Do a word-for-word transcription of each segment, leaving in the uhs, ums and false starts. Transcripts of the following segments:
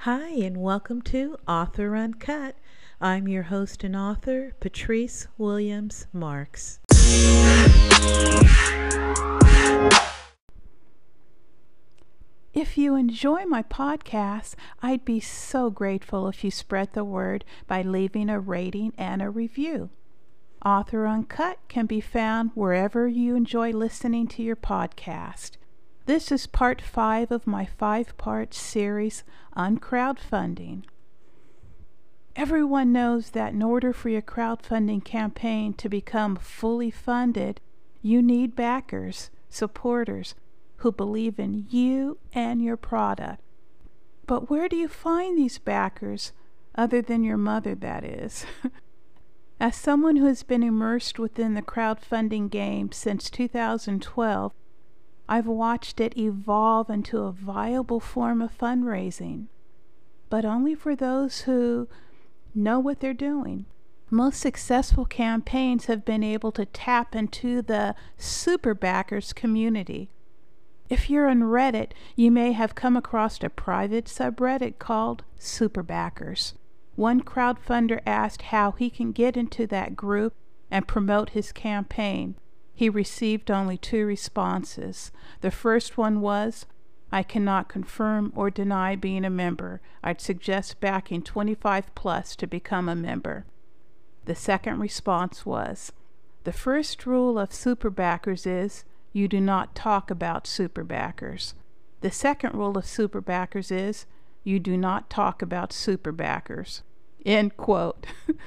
Hi, and welcome to Author Uncut. I'm your host and author, Patrice Williams Marks. If you enjoy my podcast, I'd be so grateful if you spread the word by leaving a rating and a review. Author Uncut can be found wherever you enjoy listening to your podcast. This is part five of my five-part series on crowdfunding. Everyone knows that in order for your crowdfunding campaign to become fully funded, you need backers, supporters, who believe in you and your product. But where do you find these backers, other than your mother, that is? As someone who has been immersed within the crowdfunding game since two thousand twelve, I've watched it evolve into a viable form of fundraising, but only for those who know what they're doing. Most successful campaigns have been able to tap into the super backers community. If you're on Reddit, you may have come across a private subreddit called Super Backers. One crowdfunder asked how he can get into that group and promote his campaign. He received only two responses. The first one was, "I cannot confirm or deny being a member. I'd suggest backing twenty-five plus to become a member." The second response was, "The first rule of super backers is you do not talk about super backers. The second rule of super backers is you do not talk about super backers." End quote.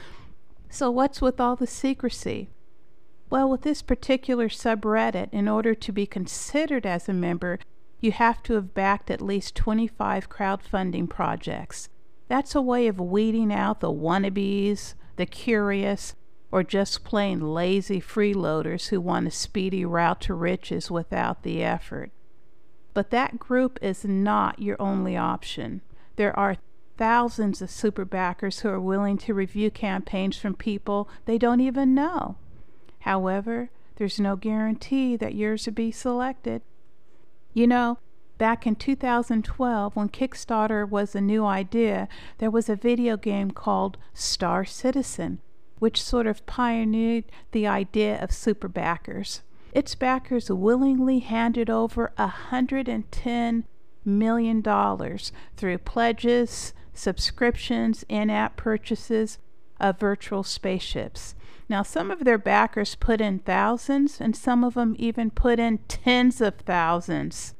So what's with all the secrecy? Well, with this particular subreddit, in order to be considered as a member, you have to have backed at least twenty-five crowdfunding projects. That's a way of weeding out the wannabes, the curious, or just plain lazy freeloaders who want a speedy route to riches without the effort. But that group is not your only option. There are thousands of super backers who are willing to review campaigns from people they don't even know. However, there's no guarantee that yours will be selected. You know, back in two thousand twelve, when Kickstarter was a new idea, there was a video game called Star Citizen, which sort of pioneered the idea of super backers. Its backers willingly handed over one hundred ten million dollars through pledges, subscriptions, in-app purchases of virtual spaceships. Now, some of their backers put in thousands, and some of them even put in tens of thousands.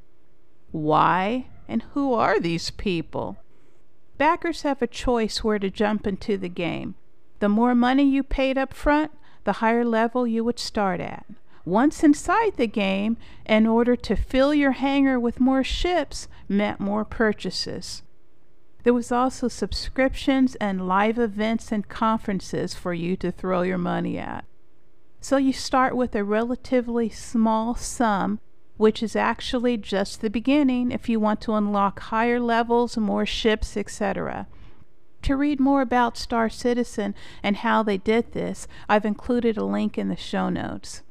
Why? And who are these people? Backers have a choice where to jump into the game. The more money you paid up front, the higher level you would start at. Once inside the game, in order to fill your hangar with more ships, meant more purchases. There was also subscriptions and live events and conferences for you to throw your money at. So you start with a relatively small sum, which is actually just the beginning if you want to unlock higher levels, more ships, et cetera. To read more about Star Citizen and how they did this, I've included a link in the show notes.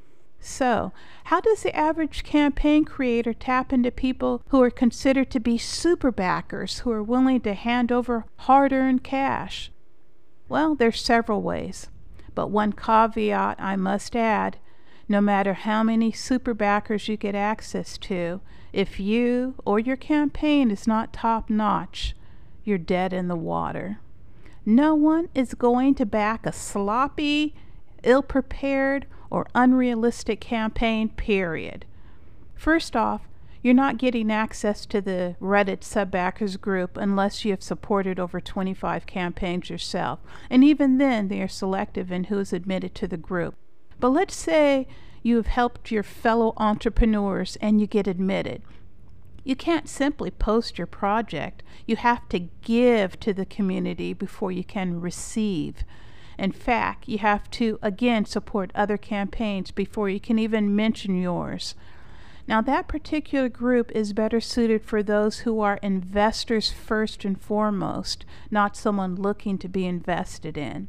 So, how does the average campaign creator tap into people who are considered to be super backers who are willing to hand over hard-earned cash? Well, there's several ways, but one caveat I must add: no matter how many super backers you get access to, if you or your campaign is not top-notch, you're dead in the water. No one is going to back a sloppy, ill-prepared, or unrealistic campaign, period. First off, you're not getting access to the Reddit sub-backers group unless you have supported over twenty-five campaigns yourself, and even then they are selective in who is admitted to the group. But let's say you have helped your fellow entrepreneurs and you get admitted. You can't simply post your project. You have to give to the community before you can receive. In fact, you have to, again, support other campaigns before you can even mention yours. Now, that particular group is better suited for those who are investors first and foremost, not someone looking to be invested in.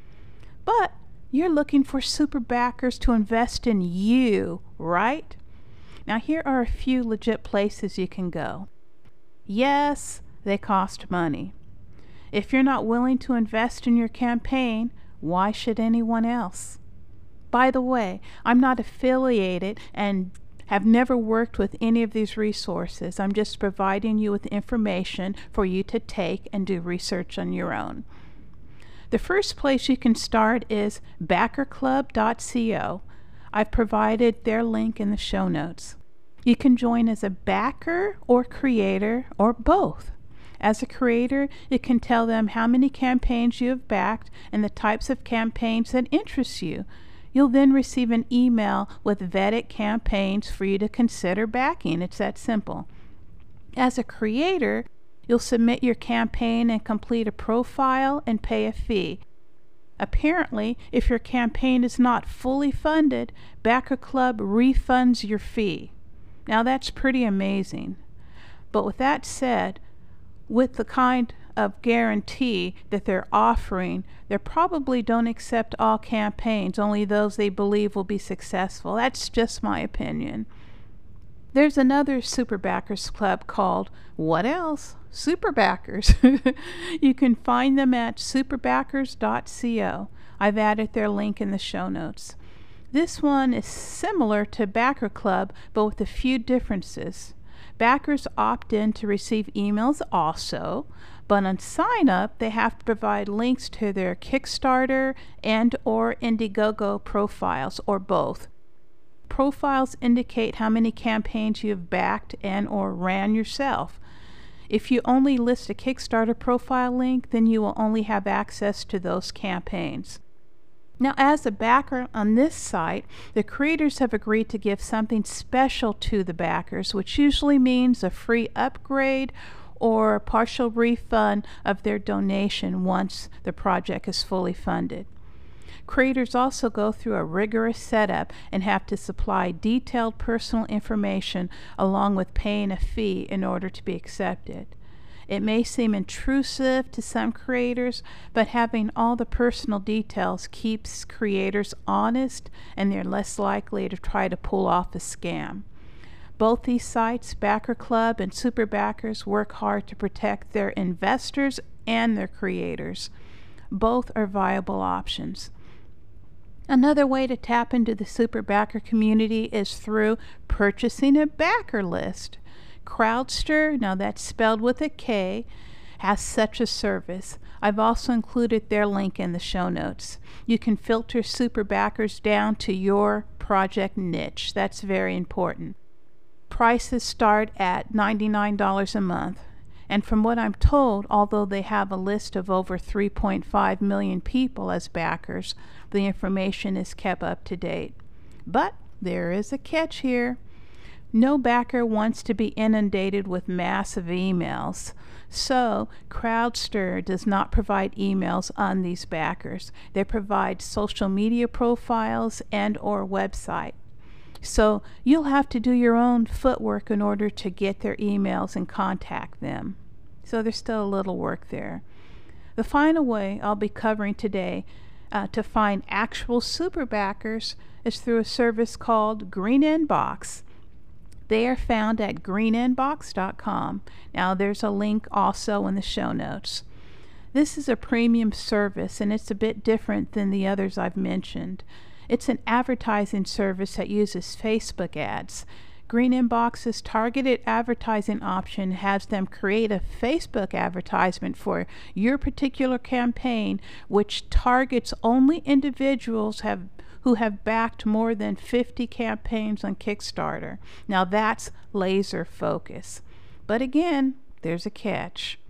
But you're looking for super backers to invest in you, right? Now, here are a few legit places you can go. Yes, They cost money. If you're not willing to invest in your campaign, why should anyone else? By the way, I'm not affiliated and have never worked with any of these resources. I'm just providing you with information for you to take and do research on your own. The first place you can start is backer club dot co. I've provided their link in the show notes. You can join as a backer or creator or both. As a creator, you can tell them how many campaigns you have backed and the types of campaigns that interest you. You'll then receive an email with vetted campaigns for you to consider backing. It's that simple. As a creator, you'll submit your campaign and complete a profile and pay a fee. Apparently, if your campaign is not fully funded, Backer Club refunds your fee. Now that's pretty amazing. But with that said, with the kind of guarantee that they're offering, they probably don't accept all campaigns, only those they believe will be successful. That's just my opinion. There's another Super Backers Club called, what else? Super Backers. You can find them at super backers dot co. I've added their link in the show notes. This one is similar to Backer Club, but with a few differences. Backers opt in to receive emails also, but on sign up they have to provide links to their Kickstarter and or Indiegogo profiles, or both. Profiles indicate how many campaigns you have backed and or ran yourself. If you only list a Kickstarter profile link, then you will only have access to those campaigns. Now, as a backer on this site, the creators have agreed to give something special to the backers, which usually means a free upgrade or a partial refund of their donation once the project is fully funded. Creators also go through a rigorous setup and have to supply detailed personal information along with paying a fee in order to be accepted. It may seem intrusive to some creators, but having all the personal details keeps creators honest and they're less likely to try to pull off a scam. Both these sites, Backer Club and Super Backers, work hard to protect their investors and their creators. Both are viable options. Another way to tap into the Super Backer community is through purchasing a backer list. Crowdster, now that's spelled with a K, has such a service. I've also included their link in the show notes. You can filter Super Backers down to your project niche. That's very important. Prices start at ninety-nine dollars a month. And from what I'm told, although they have a list of over three point five million people as backers, the information is kept up to date. But there is a catch here. No backer wants to be inundated with massive emails. So, Crowdster does not provide emails on these backers. They provide social media profiles and or website. So, you'll have to do your own footwork in order to get their emails and contact them. So, there's still a little work there. The final way I'll be covering today uh, to find actual super backers is through a service called Green Inbox. They are found at green inbox dot com. Now there's a link also in the show notes. This is a premium service and it's a bit different than the others I've mentioned. It's an advertising service that uses Facebook ads. Green Inbox's targeted advertising option has them create a Facebook advertisement for your particular campaign, which targets only individuals have who have backed more than fifty campaigns on Kickstarter. Now that's laser focus. But again, there's a catch.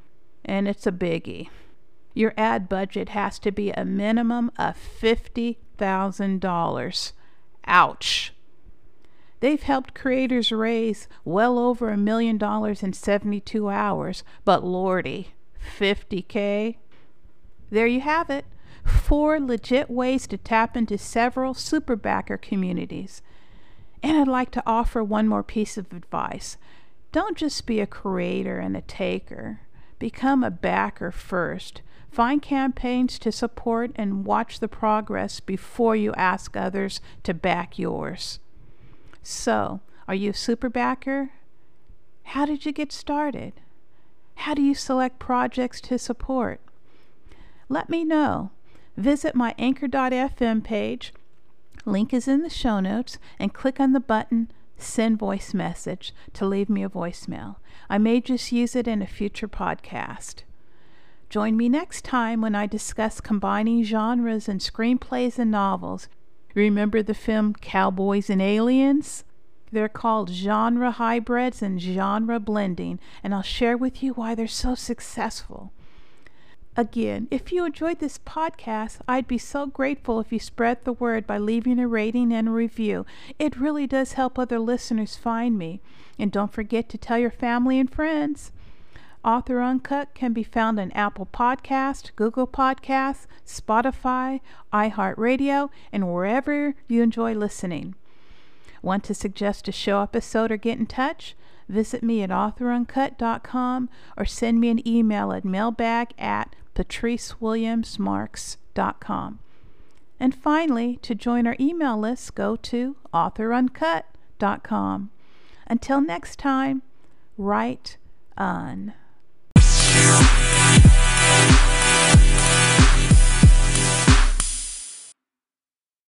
And it's a biggie. Your ad budget has to be a minimum of fifty thousand dollars. Ouch. They've helped creators raise well over a million dollars in seventy-two hours, but lordy, fifty K? There you have it. Four legit ways to tap into several super backer communities. And I'd like to offer one more piece of advice. Don't just be a creator and a taker. Become a backer first. Find campaigns to support and watch the progress before you ask others to back yours. So, are you a super backer? How did you get started? How do you select projects to support? Let me know. Visit my anchor dot f m page, link is in the show notes, and click on the button Send Voice Message to leave me a voicemail. I may just use it in a future podcast. Join me next time when I discuss combining genres in screenplays and novels. Remember the film Cowboys and Aliens? They're called genre hybrids and genre blending, and I'll share with you why they're so successful. Again, if you enjoyed this podcast, I'd be so grateful if you spread the word by leaving a rating and a review. It really does help other listeners find me. And don't forget to tell your family and friends. Author Uncut can be found on Apple Podcasts, Google Podcasts, Spotify, iHeartRadio, and wherever you enjoy listening. Want to suggest a show episode or get in touch? Visit me at author uncut dot com or send me an email at mailbag at patrice williams marks dot com. And finally, to join our email list, go to author uncut dot com. Until next time, write on.